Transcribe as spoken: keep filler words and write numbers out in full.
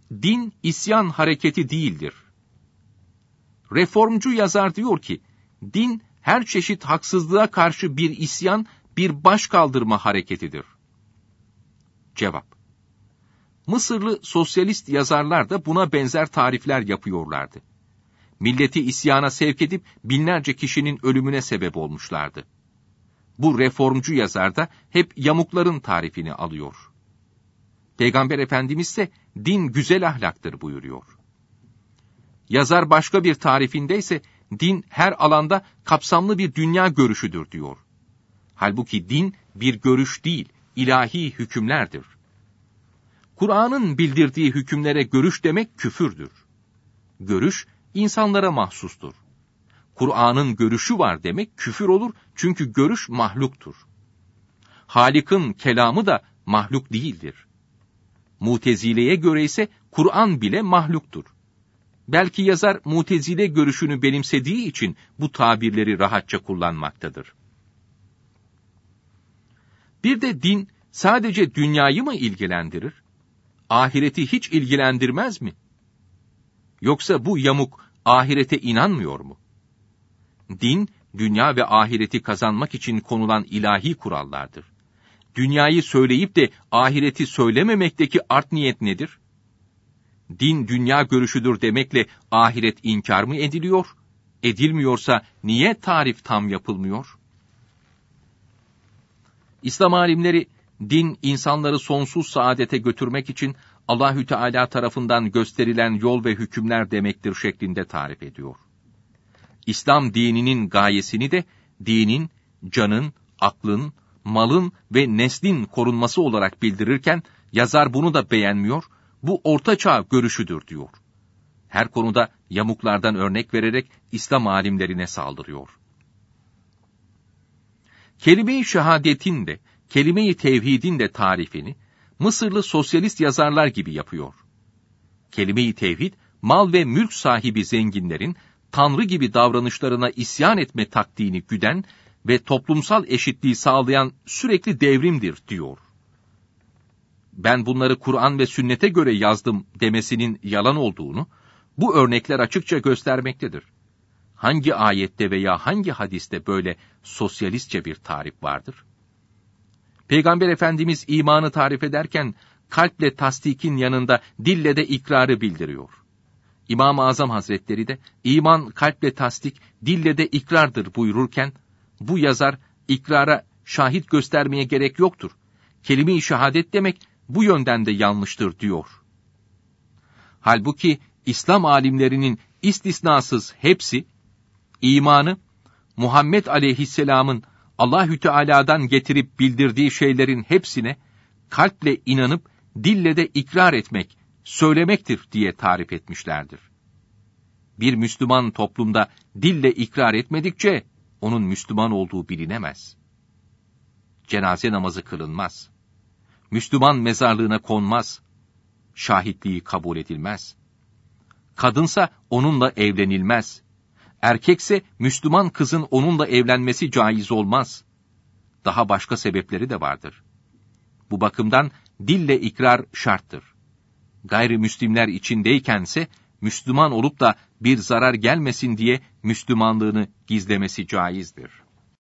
din isyan hareketi değildir. Reformcu yazar diyor ki, din her çeşit haksızlığa karşı bir isyan, bir başkaldırma hareketidir. Cevap: Mısırlı sosyalist yazarlar da buna benzer tarifler yapıyorlardı. Milleti isyana sevk edip binlerce kişinin ölümüne sebep olmuşlardı. Bu reformcu yazar da hep yamukların tarifini alıyor. Peygamber Efendimiz ise din güzel ahlaktır buyuruyor. Yazar başka bir tarifinde ise din her alanda kapsamlı bir dünya görüşüdür diyor. Halbuki din bir görüş değil, ilahi hükümlerdir. Kur'an'ın bildirdiği hükümlere görüş demek küfürdür. Görüş, insanlara mahsustur. Kur'an'ın görüşü var demek küfür olur, çünkü görüş mahluktur. Halik'in kelamı da mahluk değildir. Mutezile'ye göre ise Kur'an bile mahluktur. Belki yazar Mutezile görüşünü benimsediği için bu tabirleri rahatça kullanmaktadır. Bir de din sadece dünyayı mı ilgilendirir? Ahireti hiç ilgilendirmez mi? Yoksa bu yamuk ahirete inanmıyor mu? Din, dünya ve ahireti kazanmak için konulan ilahi kurallardır. Dünyayı söyleyip de ahireti söylememekteki art niyet nedir? Din dünya görüşüdür demekle ahiret inkar mı ediliyor? Edilmiyorsa niye tarif tam yapılmıyor? İslam alimleri, din insanları sonsuz saadete götürmek için Allahü Teala tarafından gösterilen yol ve hükümler demektir şeklinde tarif ediyor. İslam dininin gayesini de dinin, canın, aklın, malın ve neslin korunması olarak bildirirken yazar bunu da beğenmiyor, bu ortaçağ görüşüdür diyor. Her konuda yamuklardan örnek vererek İslam alimlerine saldırıyor. Kelime-i şehadetin de, kelime-i tevhidin de tarifini Mısırlı sosyalist yazarlar gibi yapıyor. Kelime-i tevhid, mal ve mülk sahibi zenginlerin Tanrı gibi davranışlarına isyan etme taktiğini güden ve toplumsal eşitliği sağlayan sürekli devrimdir diyor. Ben bunları Kur'an ve sünnete göre yazdım demesinin yalan olduğunu, bu örnekler açıkça göstermektedir. Hangi ayette veya hangi hadiste böyle sosyalistçe bir tarif vardır? Peygamber Efendimiz imanı tarif ederken, kalple tasdikin yanında dille de ikrarı bildiriyor. İmam-ı Azam Hazretleri de, iman kalple tasdik, dille de ikrardır buyururken, bu yazar, ikrara şahit göstermeye gerek yoktur. Kelime-i şehadet demek, bu yönden de yanlıştır diyor. Halbuki, İslam alimlerinin istisnasız hepsi, imanı, Muhammed Aleyhisselam'ın Allahü Teala'dan getirip bildirdiği şeylerin hepsine, kalple inanıp, dille de ikrar etmek, söylemektir diye tarif etmişlerdir. Bir Müslüman toplumda dille ikrar etmedikçe, onun Müslüman olduğu bilinemez. Cenaze namazı kılınmaz. Müslüman mezarlığına konmaz. Şahitliği kabul edilmez. Kadınsa onunla evlenilmez. Erkekse Müslüman kızın onunla evlenmesi caiz olmaz. Daha başka sebepleri de vardır. Bu bakımdan dille ikrar şarttır. Gayrimüslimler içindeykense, Müslüman olup da bir zarar gelmesin diye Müslümanlığını gizlemesi caizdir.